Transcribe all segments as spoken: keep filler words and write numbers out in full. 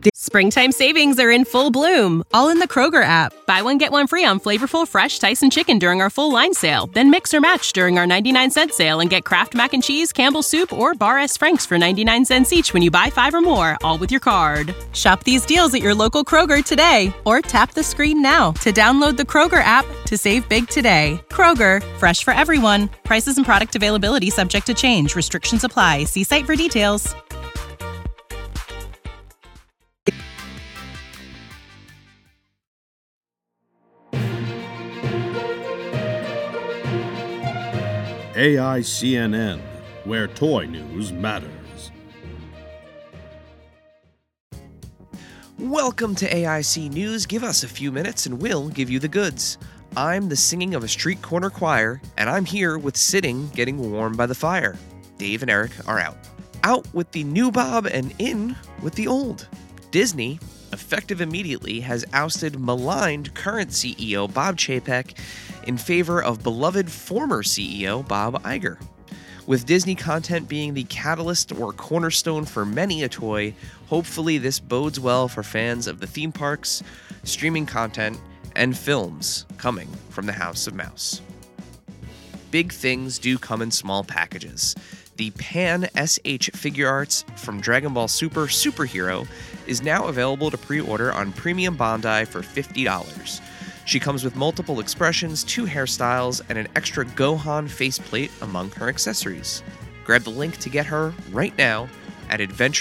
Springtime savings are in full bloom, all in the Kroger app. Buy one, get one free on flavorful, fresh Tyson chicken during our full line sale. Then mix or match during our ninety-nine cent sale and get Kraft Mac and Cheese, Campbell's Soup, or Bar S. Frank's for ninety-nine cents each when you buy five or more, all with your card. Shop these deals at your local Kroger today, or tap the screen now to download the Kroger app to save big today. Kroger, fresh for everyone. Prices and product availability subject to change. Restrictions apply. See site for details. A I C N N, where toy news matters. Welcome to A I C News. Give us a few minutes and we'll give you the goods. I'm the singing of a street corner choir, and I'm here with sitting getting warm by the fire. Dave and Eric are out. Out with the new Bob and in with the old. Disney, effective immediately, has ousted maligned current C E O Bob Chapek in favor of beloved former C E O Bob Iger. With Disney content being the catalyst or cornerstone for many a toy, hopefully this bodes well for fans of the theme parks, streaming content, and films coming from the House of Mouse. Big things do come in small packages. The Pan S H Figure Arts from Dragon Ball Super Superhero is now available to pre-order on Premium Bandai for fifty dollars. She comes with multiple expressions, two hairstyles, and an extra Gohan faceplate among her accessories. Grab the link to get her right now at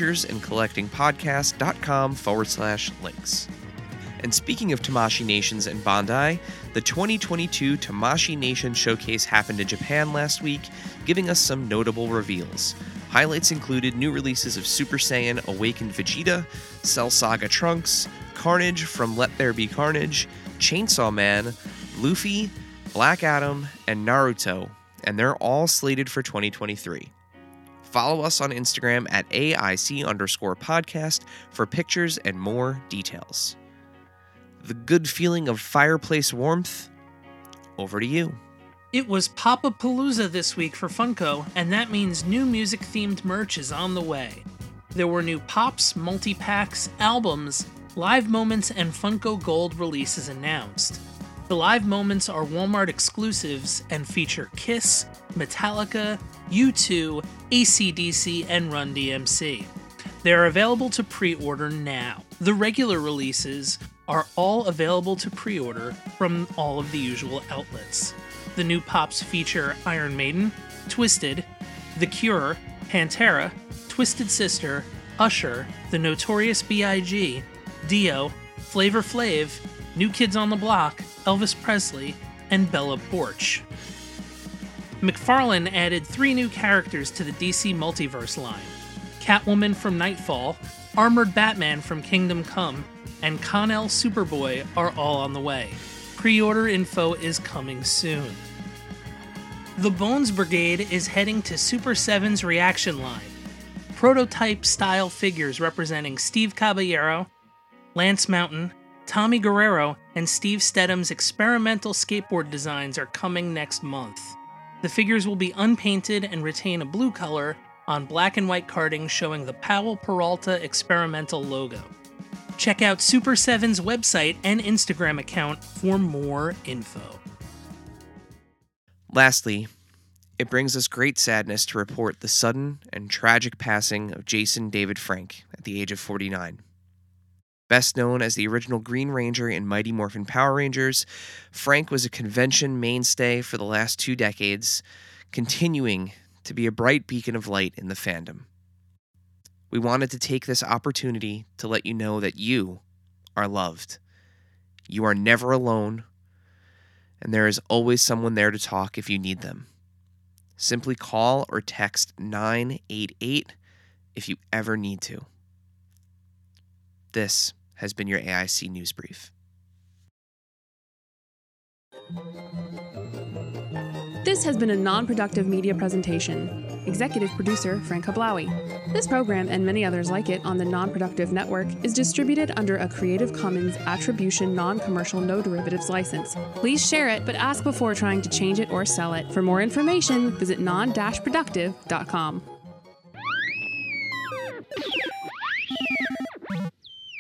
adventuresandcollectingpodcast.com forward slash links. And speaking of Tamashii Nations and Bandai, the twenty twenty-two Tamashii Nation Showcase happened in Japan last week, giving us some notable reveals. Highlights included new releases of Super Saiyan Awakened Vegeta, Cell Saga Trunks, Carnage from Let There Be Carnage, Chainsaw Man, Luffy, Black Adam, and Naruto, and they're all slated for twenty twenty-three. Follow us on Instagram at A I C underscore podcast for pictures and more details. The good feeling of fireplace warmth, over to you. It was Pop-A-Palooza this week for Funko, and that means new music-themed merch is on the way. There were new Pops, multi-packs, albums, live moments, and Funko Gold releases announced. The live moments are Walmart exclusives and feature Kiss, Metallica, U two, A C D C, and Run D M C. They're available to pre-order now. The regular releases are all available to pre-order from all of the usual outlets. The new Pops feature Iron Maiden, Twisted, The Cure, Pantera, Twisted Sister, Usher, The Notorious B I G, Dio, Flavor Flav, New Kids on the Block, Elvis Presley, and Bella Poarch. McFarlane added three new characters to the D C Multiverse line. Catwoman from Nightfall, Armored Batman from Kingdom Come, and Con-El Superboy are all on the way. Pre-order info is coming soon. The Bones Brigade is heading to Super seven's Reaction line. Prototype-style figures representing Steve Caballero, Lance Mountain, Tommy Guerrero, and Steve Stedham's experimental skateboard designs are coming next month. The figures will be unpainted and retain a blue color on black and white carding showing the Powell Peralta experimental logo. Check out Super seven's website and Instagram account for more info. Lastly, it brings us great sadness to report the sudden and tragic passing of Jason David Frank at the age of forty-nine. Best known as the original Green Ranger in Mighty Morphin Power Rangers, Frank was a convention mainstay for the last two decades, continuing to be a bright beacon of light in the fandom. We wanted to take this opportunity to let you know that you are loved. You are never alone, and there is always someone there to talk if you need them. Simply call or text nine eight eight if you ever need to. This has been your A I C News Brief. This has been a non-productive media presentation. Executive producer Frank Hablawi. This program and many others like it on the Non-Productive Network is distributed under a Creative Commons Attribution Non-Commercial No Derivatives license. Please share it, but ask before trying to change it or sell it. For more information, visit non dash productive dot com.